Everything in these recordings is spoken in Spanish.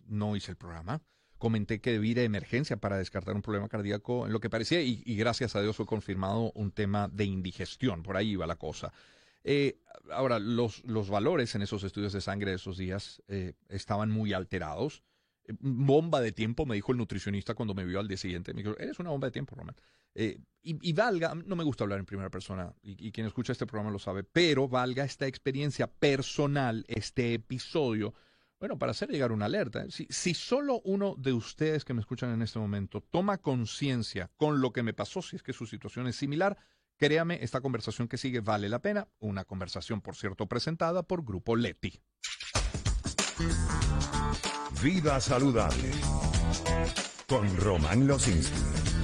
días no hice el programa. Comenté que debí ir de emergencia para descartar un problema cardíaco en lo que parecía y gracias a Dios fue confirmado un tema de indigestión. Por ahí iba la cosa. Eh, Ahora, los valores en esos estudios de sangre de esos días estaban muy alterados. Bomba de tiempo, me dijo el nutricionista cuando me vio al día siguiente. Me dijo, eres una bomba de tiempo, Román. Y valga, no me gusta hablar en primera persona, y quien escucha este programa lo sabe, pero valga esta experiencia personal, este episodio, bueno, para hacer llegar una alerta. Si solo uno de ustedes que me escuchan en este momento toma conciencia con lo que me pasó, si es que su situación es similar, créame, esta conversación que sigue vale la pena. Una conversación, por cierto, presentada por Grupo Leti. Vida saludable con Román Lozinski.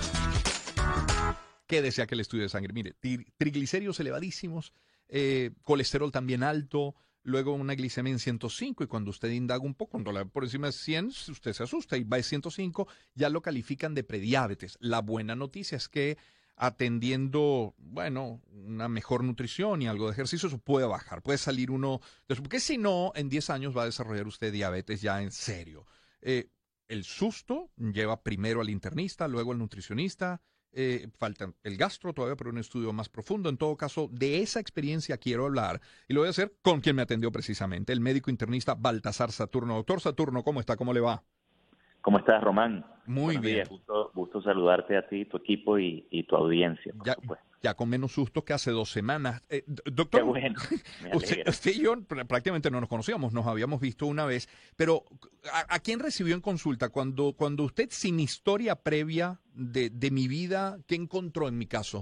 ¿Qué desea que el estudio de sangre? Mire, triglicéridos elevadísimos, colesterol también alto, luego una glicemia en 105 y cuando usted indaga un poco, cuando la ve por encima de 100, usted se asusta y va a 105, ya lo califican de prediabetes. La buena noticia es que atendiendo, bueno, una mejor nutrición y algo de ejercicio, eso puede bajar, puede salir uno, porque si no, en 10 años va a desarrollar usted diabetes ya en serio. El susto lleva primero al internista, luego al nutricionista, falta el gastro todavía por un estudio más profundo. En todo caso, de esa experiencia quiero hablar y lo voy a hacer con quien me atendió precisamente, el médico internista Baltasar Saturno. Doctor Saturno, ¿cómo está? ¿Cómo le va? ¿Cómo estás, Román? Muy Buenos bien. días, gusto saludarte a ti, tu equipo y tu audiencia, por supuesto. Ya con menos susto que hace 2 semanas. Qué Doctor, bueno, me alegra. usted y yo prácticamente no nos conocíamos, nos habíamos visto una vez, pero ¿a quién recibió en consulta? Cuando usted, sin historia previa de mi vida, ¿qué encontró en mi caso?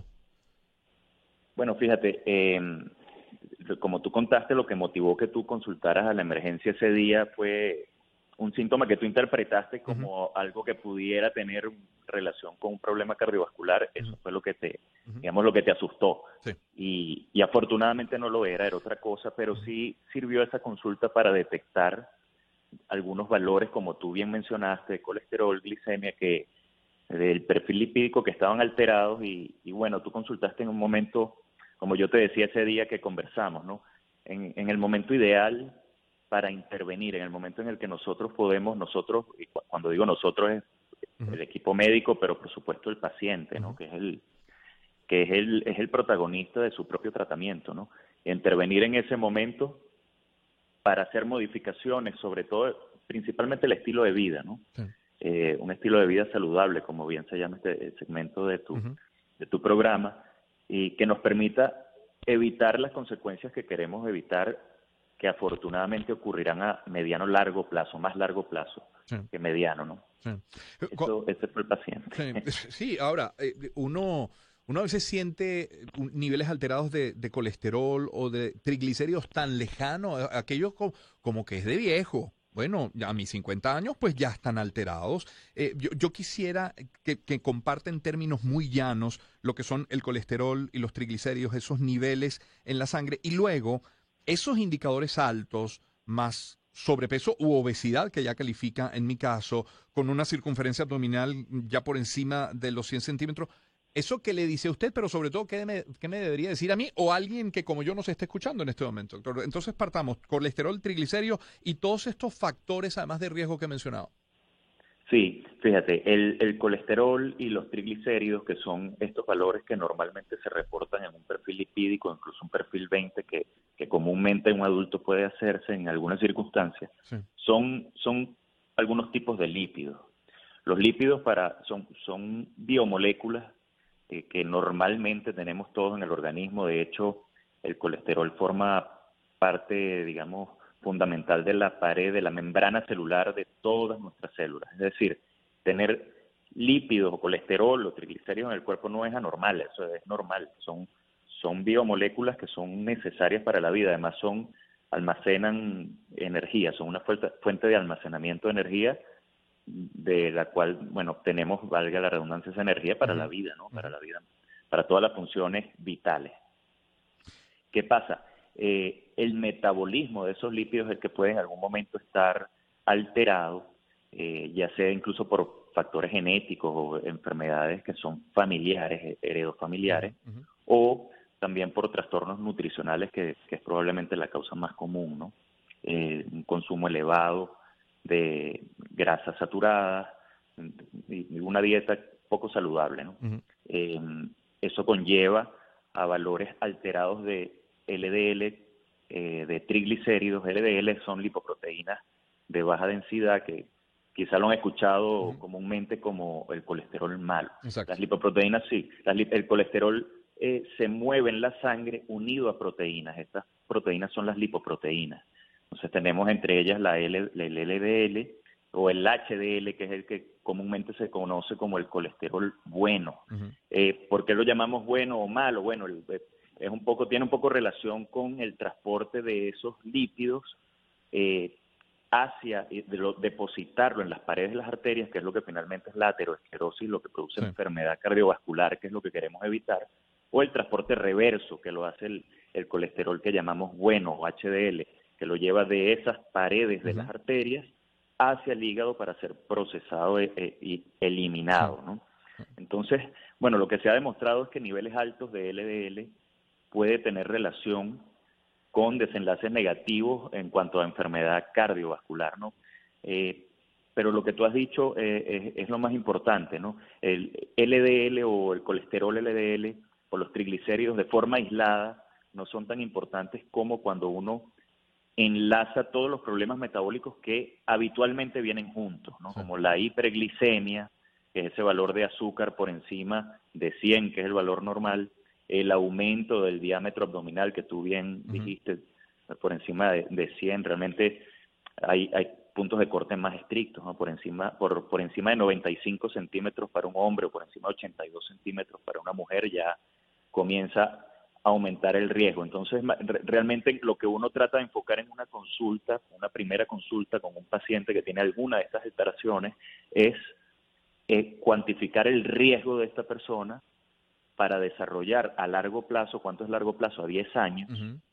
Bueno, fíjate, como tú contaste, lo que motivó que tú consultaras a la emergencia ese día fue un síntoma que tú interpretaste como algo que pudiera tener relación con un problema cardiovascular. Eso fue lo que digamos, lo que te asustó. Sí. Y afortunadamente no lo era otra cosa, pero sí sirvió esa consulta para detectar algunos valores, como tú bien mencionaste, de colesterol, glicemia, que del perfil lipídico que estaban alterados y bueno, tú consultaste en un momento, como yo te decía ese día que conversamos, ¿no? En el momento ideal para intervenir, en el momento en el que nosotros, y cuando digo nosotros es el equipo médico, pero por supuesto el paciente, ¿no? Que es el protagonista de su propio tratamiento, ¿no? Intervenir en ese momento para hacer modificaciones, sobre todo, principalmente el estilo de vida, ¿no? Sí. Un estilo de vida saludable, como bien se llama este segmento de tu programa, y que nos permita evitar las consecuencias que queremos evitar, que afortunadamente ocurrirán a mediano largo plazo, más largo plazo que mediano, ¿no? Sí. Ese fue el paciente. Sí, ahora, uno a veces siente niveles alterados de colesterol o de triglicéridos tan lejanos, aquellos como que es de viejo. Bueno, ya a mis 50 años pues ya están alterados. Yo quisiera que comparten en términos muy llanos lo que son el colesterol y los triglicéridos, esos niveles en la sangre, y luego esos indicadores altos más sobrepeso u obesidad, que ya califica en mi caso, con una circunferencia abdominal ya por encima de los 100 centímetros. ¿Eso qué le dice a usted? Pero sobre todo, ¿qué me debería decir a mí o a alguien que como yo nos esté escuchando en este momento, doctor? Entonces partamos, colesterol, triglicéridos y todos estos factores, además de riesgo que he mencionado. Sí, fíjate, el colesterol y los triglicéridos, que son estos valores que normalmente se reportan en un perfil lipídico, incluso un perfil 20, que comúnmente un adulto puede hacerse en algunas circunstancias, Sí. son algunos tipos de lípidos. Los lípidos son biomoléculas que normalmente tenemos todos en el organismo. De hecho, el colesterol forma parte, digamos, fundamental de la pared, de la membrana celular de todas nuestras células. Es decir, tener lípidos o colesterol o triglicéridos en el cuerpo no es anormal, eso es normal. Son biomoléculas que son necesarias para la vida. Además, almacenan energía, son una fuente de almacenamiento de energía de la cual, bueno, obtenemos, valga la redundancia, esa energía para la vida, ¿no? Para la vida, para todas las funciones vitales. ¿Qué pasa? El metabolismo de esos lípidos es el que puede en algún momento estar alterado, ya sea incluso por factores genéticos o enfermedades que son familiares, heredofamiliares, o también por trastornos nutricionales, que es probablemente la causa más común, ¿no? Un consumo elevado de grasas saturadas, y una dieta poco saludable, ¿no? Eso conlleva a valores alterados de LDL, de triglicéridos. LDL son lipoproteínas de baja densidad que quizá lo han escuchado comúnmente como el colesterol malo. Exacto. Las lipoproteínas sí, el colesterol se mueve en la sangre unido a proteínas. Estas proteínas son las lipoproteínas. Entonces tenemos entre ellas el LDL o el HDL, que es el que comúnmente se conoce como el colesterol bueno. ¿Por qué lo llamamos bueno o malo? Bueno, tiene un poco relación con el transporte de esos lípidos depositarlo en las paredes de las arterias, que es lo que finalmente es la aterosclerosis, lo que produce enfermedad cardiovascular, que es lo que queremos evitar, o el transporte reverso, que lo hace el colesterol que llamamos bueno o HDL, que lo lleva de esas paredes de las arterias hacia el hígado para ser procesado y eliminado, ¿no? Entonces, bueno, lo que se ha demostrado es que niveles altos de LDL puede tener relación con desenlaces negativos en cuanto a enfermedad cardiovascular, ¿no? Pero lo que tú has dicho es lo más importante, ¿no? El LDL o el colesterol LDL o los triglicéridos de forma aislada no son tan importantes como cuando uno enlaza todos los problemas metabólicos que habitualmente vienen juntos, ¿no? Como la hiperglicemia, que es ese valor de azúcar por encima de 100, que es el valor normal, el aumento del diámetro abdominal, que tú bien dijiste, por encima de 100, realmente hay puntos de corte más estrictos, ¿no? Por encima de 95 centímetros para un hombre o por encima de 82 centímetros para una mujer ya comienza a aumentar el riesgo. Entonces, realmente lo que uno trata de enfocar en una consulta, una primera consulta con un paciente que tiene alguna de estas alteraciones, es cuantificar el riesgo de esta persona para desarrollar a largo plazo. ¿Cuánto es largo plazo? A 10 años,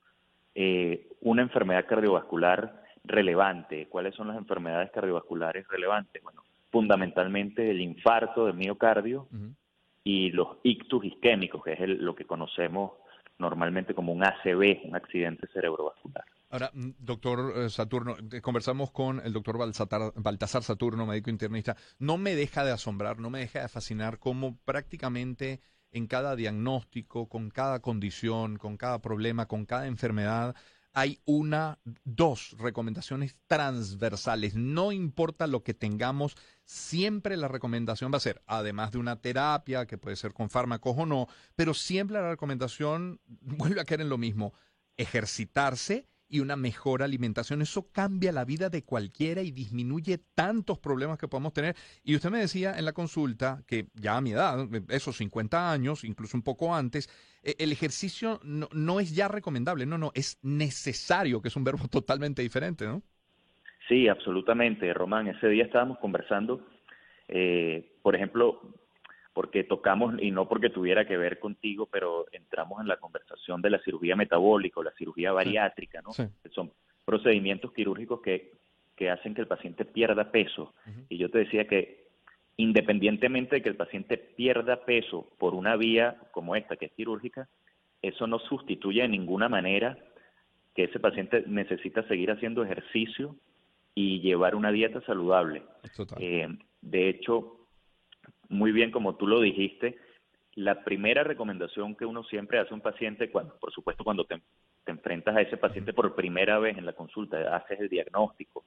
una enfermedad cardiovascular relevante. ¿Cuáles son las enfermedades cardiovasculares relevantes? Bueno, fundamentalmente el infarto del miocardio y los ictus isquémicos, que es lo que conocemos normalmente como un ACV, un accidente cerebrovascular. Ahora, doctor Saturno, conversamos con el doctor Baltasar Saturno, médico internista. No me deja de asombrar, no me deja de fascinar cómo prácticamente en cada diagnóstico, con cada condición, con cada problema, con cada enfermedad, hay dos recomendaciones transversales. No importa lo que tengamos, siempre la recomendación va a ser, además de una terapia, que puede ser con fármacos o no, pero siempre la recomendación vuelve a caer en lo mismo: ejercitarse y una mejor alimentación. Eso cambia la vida de cualquiera y disminuye tantos problemas que podemos tener. Y usted me decía en la consulta que ya a mi edad, esos 50 años, incluso un poco antes, el ejercicio no es ya recomendable, no, es necesario, que es un verbo totalmente diferente, ¿no? Sí, absolutamente, Román. Ese día estábamos conversando, por ejemplo, porque tocamos, y no porque tuviera que ver contigo, pero entramos en la conversación de la cirugía metabólica o la cirugía bariátrica, ¿no? Sí. Son procedimientos quirúrgicos que hacen que el paciente pierda peso. Y yo te decía que independientemente de que el paciente pierda peso por una vía como esta, que es quirúrgica, eso no sustituye de ninguna manera que ese paciente necesita seguir haciendo ejercicio y llevar una dieta saludable. De hecho, muy bien, como tú lo dijiste, la primera recomendación que uno siempre hace a un paciente, por supuesto cuando te enfrentas a ese paciente por primera vez en la consulta, haces el diagnóstico,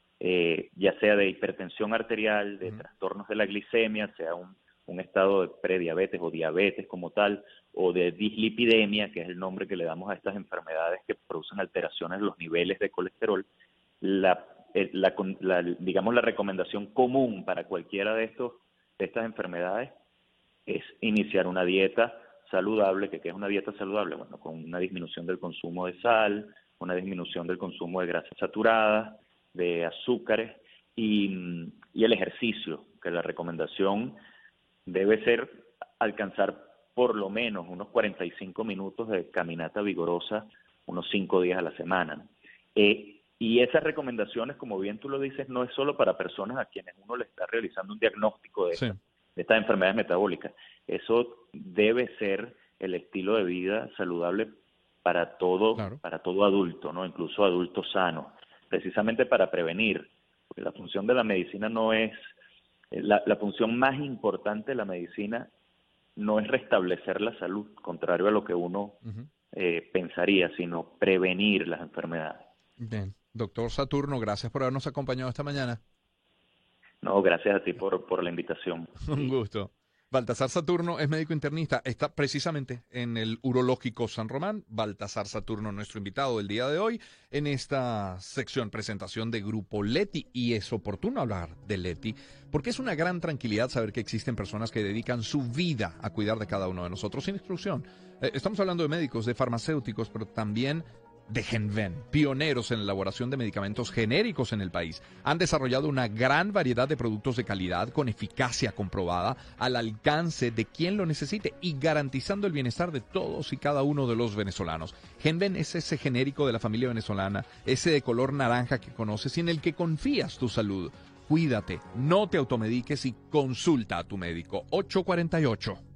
ya sea de hipertensión arterial, de trastornos de la glicemia, sea un estado de prediabetes o diabetes como tal, o de dislipidemia, que es el nombre que le damos a estas enfermedades que producen alteraciones en los niveles de colesterol. Digamos, la recomendación común para cualquiera de estas enfermedades es iniciar una dieta saludable. ¿Qué es una dieta saludable? Bueno, con una disminución del consumo de sal, una disminución del consumo de grasas saturadas, de azúcares y el ejercicio, que la recomendación debe ser alcanzar por lo menos unos 45 minutos de caminata vigorosa, unos 5 días a la semana. Y esas recomendaciones, como bien tú lo dices, no es solo para personas a quienes uno le está realizando un diagnóstico de estas enfermedades metabólicas. Eso debe ser el estilo de vida saludable para todo adulto, ¿no? Incluso adultos sanos, precisamente para prevenir porque la función de la medicina no es, la función más importante de la medicina no es restablecer la salud, contrario a lo que uno pensaría, sino prevenir las enfermedades. Bien, doctor Saturno, gracias por habernos acompañado esta mañana. No, gracias a ti por la invitación. Un gusto. Baltasar Saturno es médico internista, está precisamente en el Urológico San Román. Baltasar Saturno, nuestro invitado del día de hoy, en esta sección presentación de Grupo Leti. Y es oportuno hablar de Leti, porque es una gran tranquilidad saber que existen personas que dedican su vida a cuidar de cada uno de nosotros, sin exclusión. Estamos hablando de médicos, de farmacéuticos, pero también de Genven, pioneros en la elaboración de medicamentos genéricos en el país. Han desarrollado una gran variedad de productos de calidad con eficacia comprobada al alcance de quien lo necesite y garantizando el bienestar de todos y cada uno de los venezolanos. Genven es ese genérico de la familia venezolana, ese de color naranja que conoces y en el que confías tu salud. Cuídate, no te automediques y consulta a tu médico. 848.